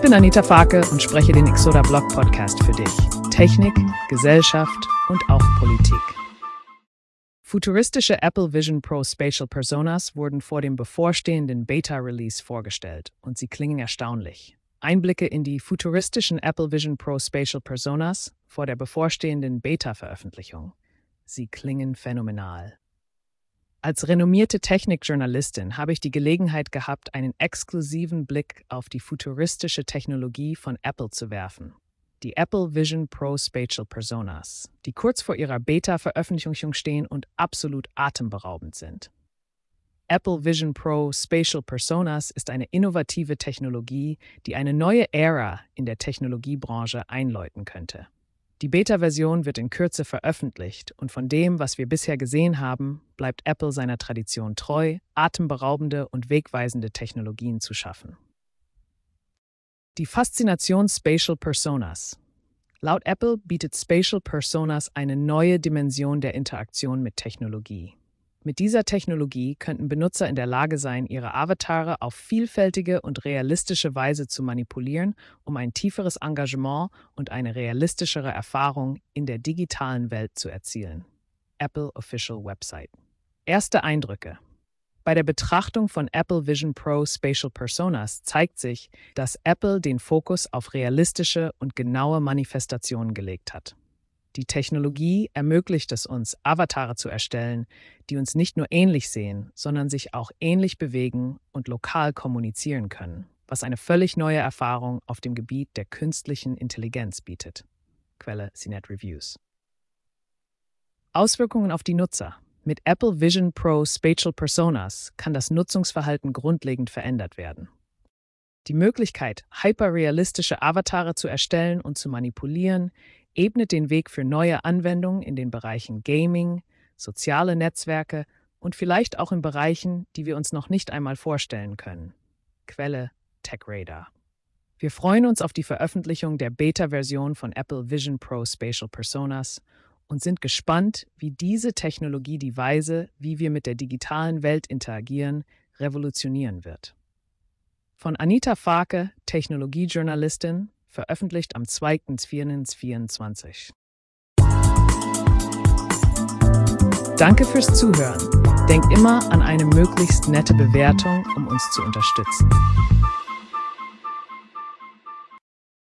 bin Anita Farke und spreche den Exoda Blog Podcast für dich. Technik, Gesellschaft und auch Politik. Futuristische Apple Vision Pro Spatial Personas wurden vor dem bevorstehenden Beta-Release vorgestellt und sie klingen erstaunlich. Einblicke in die futuristischen Apple Vision Pro Spatial Personas vor der bevorstehenden Beta-Veröffentlichung. Sie klingen phänomenal. Als renommierte Technikjournalistin habe ich die Gelegenheit gehabt, einen exklusiven Blick auf die futuristische Technologie von Apple zu werfen. Die Apple Vision Pro Spatial Personas, die kurz vor ihrer Beta-Veröffentlichung stehen und absolut atemberaubend sind. Apple Vision Pro Spatial Personas ist eine innovative Technologie, die eine neue Ära in der Technologiebranche einläuten könnte. Die Beta-Version wird in Kürze veröffentlicht und von dem, was wir bisher gesehen haben, bleibt Apple seiner Tradition treu, atemberaubende und wegweisende Technologien zu schaffen. Die Faszination Spatial Personas. Laut Apple bietet Spatial Personas eine neue Dimension der Interaktion mit Technologie. Mit dieser Technologie könnten Benutzer in der Lage sein, ihre Avatare auf vielfältige und realistische Weise zu manipulieren, um ein tieferes Engagement und eine realistischere Erfahrung in der digitalen Welt zu erzielen. Apple Official Website. Erste Eindrücke. Bei der Betrachtung von Apple Vision Pro Spatial Personas zeigt sich, dass Apple den Fokus auf realistische und genaue Manifestationen gelegt hat. Die Technologie ermöglicht es uns, Avatare zu erstellen, die uns nicht nur ähnlich sehen, sondern sich auch ähnlich bewegen und lokal kommunizieren können, was eine völlig neue Erfahrung auf dem Gebiet der künstlichen Intelligenz bietet. Quelle CNET Reviews. Auswirkungen auf die Nutzer. Mit Apple Vision Pro Spatial Personas kann das Nutzungsverhalten grundlegend verändert werden. Die Möglichkeit, hyperrealistische Avatare zu erstellen und zu manipulieren, ebnet den Weg für neue Anwendungen in den Bereichen Gaming, soziale Netzwerke und vielleicht auch in Bereichen, die wir uns noch nicht einmal vorstellen können. Quelle TechRadar. Wir freuen uns auf die Veröffentlichung der Beta-Version von Apple Vision Pro Spatial Personas und sind gespannt, wie diese Technologie die Weise, wie wir mit der digitalen Welt interagieren, revolutionieren wird. Von Anita Farke, Technologiejournalistin, veröffentlicht am 2.4.24. Danke fürs Zuhören. Denk immer an eine möglichst nette Bewertung, um uns zu unterstützen.